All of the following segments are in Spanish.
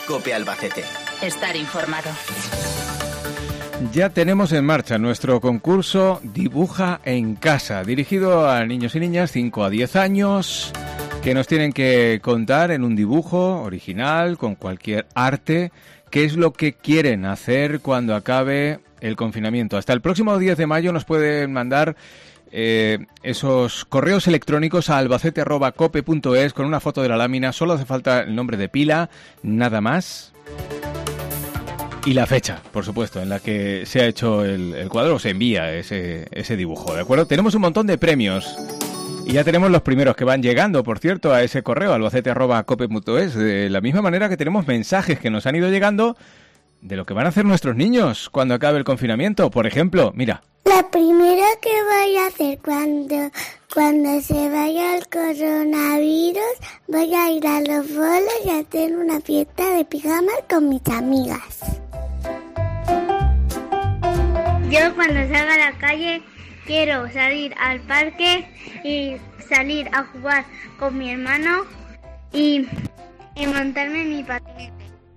COPE Albacete. Estar informado. Ya tenemos en marcha nuestro concurso Dibuja en Casa, dirigido a niños y niñas 5 a 10 años, que nos tienen que contar en un dibujo original, con cualquier arte, qué es lo que quieren hacer cuando acabe el confinamiento. Hasta el próximo 10 de mayo nos pueden mandar esos correos electrónicos a albacete@cope.es con una foto de la lámina. Solo hace falta el nombre de pila, nada más. Y la fecha, por supuesto, en la que se ha hecho el cuadro o se envía ese dibujo, ¿de acuerdo? Tenemos un montón de premios y ya tenemos los primeros que van llegando, por cierto, a ese correo, albacete@cope.es, de la misma manera que tenemos mensajes que nos han ido llegando de lo que van a hacer nuestros niños cuando acabe el confinamiento. Por ejemplo, mira. La primera que voy a hacer cuando se vaya el coronavirus, voy a ir a los bolos y a hacer una fiesta de pijamas con mis amigas. Yo cuando salga a la calle quiero salir al parque y salir a jugar con mi hermano y montarme en mi patinete.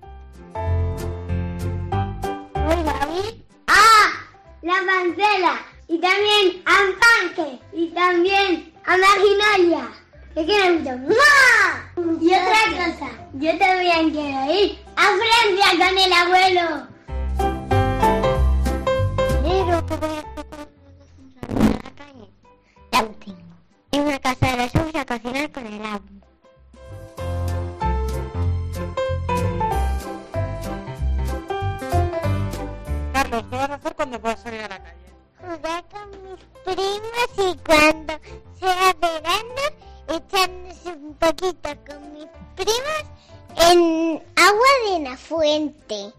La Mancela, y también a Panque, y también a Maginolia. ¿Qué quiero mucho? ¡Mua! Y otra cosa, yo también quiero ir a Francia con el abuelo. Pero ¿qué voy a hacer cuando salga a la calle? Ya lo tengo. En una casa de los ojos a cocinar con el agua. Carlos, ¿qué vas a hacer cuando puedas salir a la calle? Jugar con mis primos y cuando sea verano echándose un poquito con mis primos en agua de la fuente.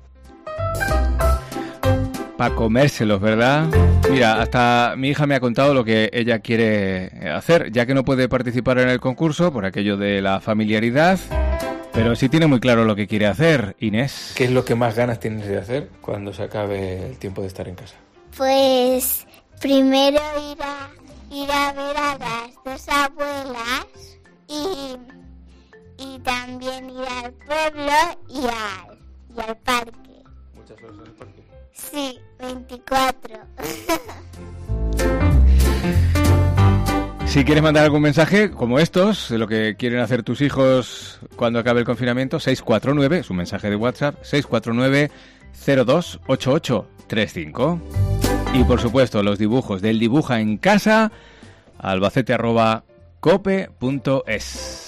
Para comérselos, ¿verdad? Mira, hasta mi hija me ha contado lo que ella quiere hacer, ya que no puede participar en el concurso por aquello de la familiaridad. Pero sí tiene muy claro lo que quiere hacer, Inés. ¿Qué es lo que más ganas tienes de hacer cuando se acabe el tiempo de estar en casa? Pues primero ir a ver a las dos abuelas y también ir al pueblo y al parque. ¿Muchas horas en el parque? Sí, 24. Si quieres mandar algún mensaje como estos, de lo que quieren hacer tus hijos cuando acabe el confinamiento, 649, es un mensaje de WhatsApp, 649-028835. Y por supuesto, los dibujos del Dibuja en Casa, albacete@cope.es.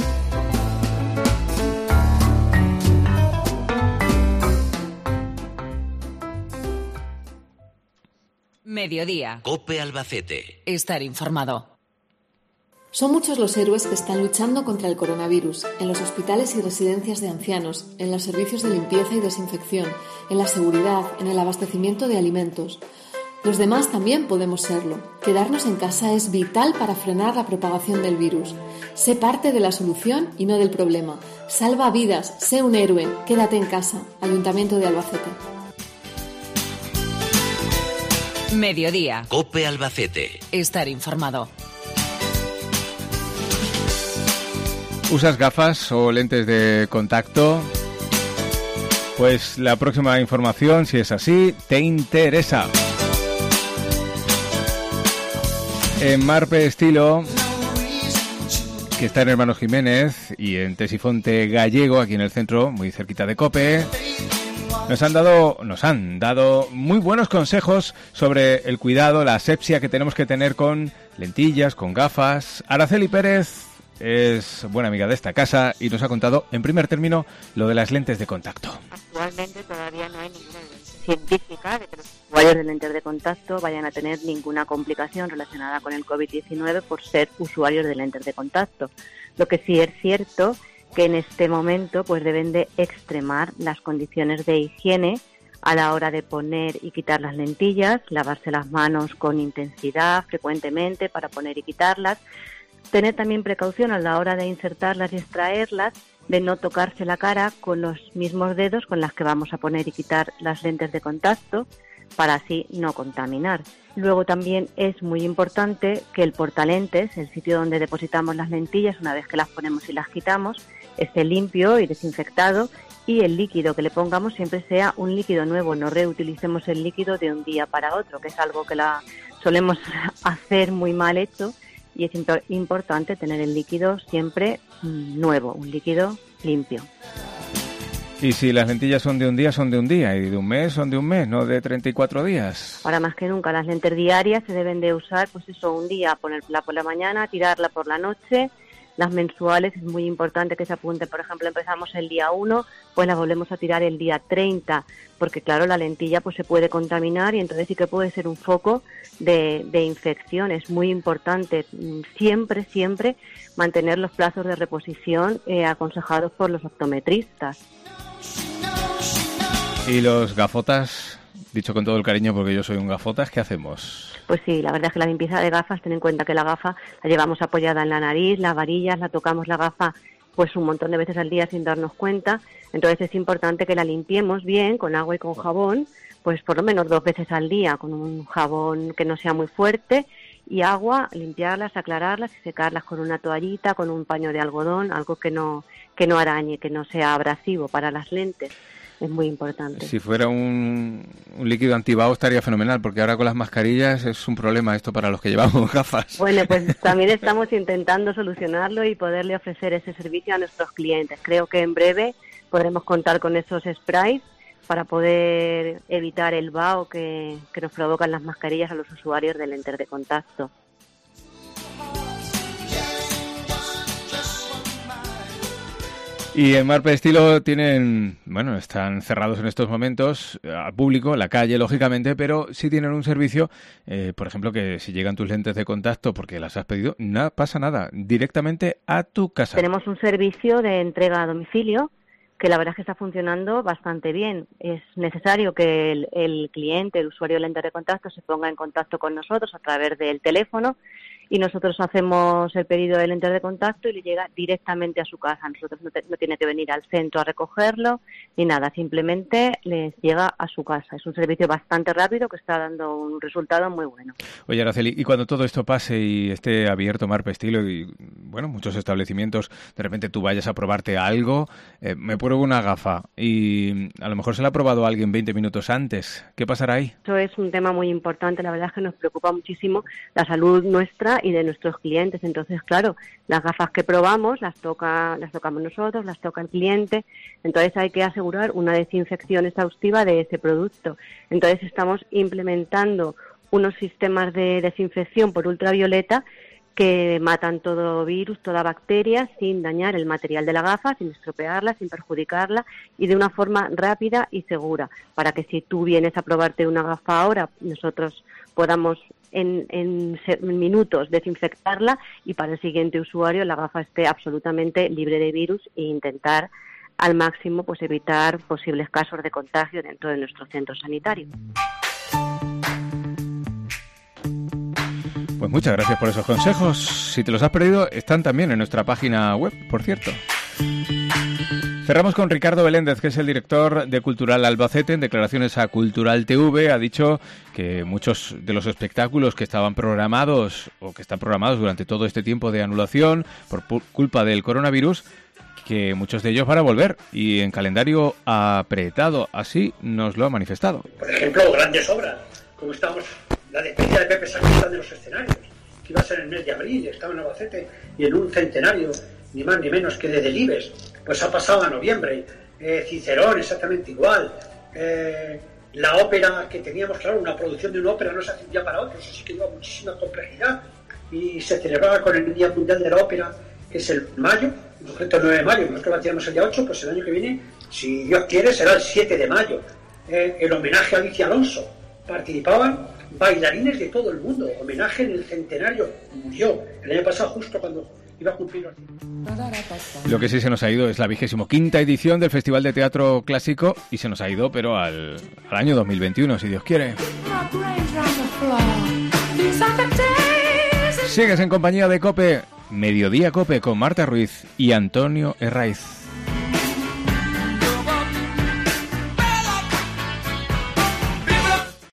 Mediodía. COPE Albacete. Estar informado. Son muchos los héroes que están luchando contra el coronavirus, en los hospitales y residencias de ancianos, en los servicios de limpieza y desinfección, en la seguridad, en el abastecimiento de alimentos. Los demás también podemos serlo. Quedarnos en casa es vital para frenar la propagación del virus. Sé parte de la solución y no del problema. Salva vidas, sé un héroe, quédate en casa. Ayuntamiento de Albacete. Mediodía. COPE Albacete. Estar informado. ¿Usas gafas o lentes de contacto? Pues la próxima información, si es así, te interesa. En Marpe Estilo, que está en Hermanos Jiménez, y en Tesifonte Gallego, aquí en el centro, muy cerquita de COPE, nos han dado muy buenos consejos sobre el cuidado, la asepsia que tenemos que tener con lentillas, con gafas. Araceli Pérez es buena amiga de esta casa y nos ha contado en primer término lo de las lentes de contacto. Actualmente todavía no hay ninguna evidencia científica de que los usuarios de lentes de contacto vayan a tener ninguna complicación relacionada con el COVID-19 por ser usuarios de lentes de contacto. Lo que sí es cierto que en este momento pues deben de extremar las condiciones de higiene a la hora de poner y quitar las lentillas, lavarse las manos con intensidad frecuentemente para poner y quitarlas, tener también precaución a la hora de insertarlas y extraerlas, de no tocarse la cara con los mismos dedos con las que vamos a poner y quitar las lentes de contacto, para así no contaminar. Luego también es muy importante que el portalentes, el sitio donde depositamos las lentillas una vez que las ponemos y las quitamos, esté limpio y desinfectado y el líquido que le pongamos siempre sea un líquido nuevo, no reutilicemos el líquido de un día para otro, que es algo que solemos hacer muy mal hecho, y es importante tener el líquido siempre nuevo, un líquido limpio. Y si las lentillas son de un día, son de un día, y de un mes, son de un mes, no de 34 días. Ahora más que nunca, las lentes diarias se deben de usar, pues eso, un día, ponerla por la mañana, tirarla por la noche. Las mensuales es muy importante que se apunten, por ejemplo, empezamos el día 1, pues las volvemos a tirar el día 30, porque claro, la lentilla pues se puede contaminar y entonces sí que puede ser un foco de infección. Es muy importante siempre mantener los plazos de reposición aconsejados por los optometristas. ¿Y los gafotas? Dicho con todo el cariño porque yo soy un gafotas, ¿qué hacemos? Pues sí, la verdad es que la limpieza de gafas, ten en cuenta que la gafa la llevamos apoyada en la nariz, las varillas, la tocamos la gafa pues un montón de veces al día sin darnos cuenta, entonces es importante que la limpiemos bien con agua y con jabón, pues por lo menos 2 veces al día, con un jabón que no sea muy fuerte, y agua, limpiarlas, aclararlas y secarlas con una toallita, con un paño de algodón, algo que no arañe, que no sea abrasivo para las lentes. Es muy importante. Si fuera un líquido antibao estaría fenomenal, porque ahora con las mascarillas es un problema esto para los que llevamos gafas. Bueno, pues también estamos intentando solucionarlo y poderle ofrecer ese servicio a nuestros clientes. Creo que en breve podremos contar con esos sprays para poder evitar el vaho que nos provocan las mascarillas a los usuarios de lentes de contacto. Y en Marpe Estilo están cerrados en estos momentos al público, la calle, lógicamente, pero sí tienen un servicio, por ejemplo, que si llegan tus lentes de contacto porque las has pedido, no pasa nada, directamente a tu casa. Tenemos un servicio de entrega a domicilio que la verdad es que está funcionando bastante bien. Es necesario que el cliente, el usuario de lentes de contacto, se ponga en contacto con nosotros a través del teléfono, y nosotros hacemos el pedido de lentes de contacto y le llega directamente a su casa. Nosotros no tiene que venir al centro a recogerlo ni nada, simplemente les llega a su casa. Es un servicio bastante rápido que está dando un resultado muy bueno. Oye, Araceli, y cuando todo esto pase y esté abierto Marpe Estilo y muchos establecimientos, de repente tú vayas a probarte algo, me pruebo una gafa y a lo mejor se la ha probado alguien 20 minutos antes, ¿qué pasará ahí? Eso es un tema muy importante, la verdad es que nos preocupa muchísimo la salud nuestra y de nuestros clientes. Entonces, claro, las gafas que probamos las tocamos nosotros, las toca el cliente, entonces hay que asegurar una desinfección exhaustiva de ese producto. Entonces estamos implementando unos sistemas de desinfección por ultravioleta que matan todo virus, toda bacteria, sin dañar el material de la gafa, sin estropearla, sin perjudicarla, y de una forma rápida y segura, para que si tú vienes a probarte una gafa ahora, nosotros podamos en minutos desinfectarla y para el siguiente usuario la gafa esté absolutamente libre de virus e intentar al máximo pues evitar posibles casos de contagio dentro de nuestro centro sanitario. Pues muchas gracias por esos consejos. Si te los has perdido, están también en nuestra página web, por cierto. Cerramos con Ricardo Beléndez, que es el director de Cultural Albacete. En declaraciones a Cultural TV ha dicho que muchos de los espectáculos que estaban programados o que están programados durante todo este tiempo de anulación por culpa del coronavirus, que muchos de ellos van a volver y en calendario apretado. Así nos lo ha manifestado. Por ejemplo, grandes obras, como estamos la despedida de Pepe Sacristán de los escenarios, que iba a ser en el mes de abril, estaba en Albacete, y en un centenario, ni más ni menos que de Delibes, pues ha pasado a noviembre. Cicerón, exactamente igual. La ópera que teníamos, claro, una producción de una ópera no se hace de un día para otro, eso sí que lleva muchísima complejidad, y se celebraba con el Día Mundial de la Ópera, que es el mayo, en concreto el 9 de mayo, nosotros batíamos el día 8, pues el año que viene, si Dios quiere, será el 7 de mayo. El homenaje a Alicia Alonso. Participaban bailarines de todo el mundo, homenaje en el centenario, murió el año pasado justo cuando iba a cumplir. Lo que sí se nos ha ido es la 25ª edición del Festival de Teatro Clásico y se nos ha ido, pero al año 2021, si Dios quiere. Sigues en compañía de COPE, Mediodía COPE con Marta Ruiz y Antonio Herraiz.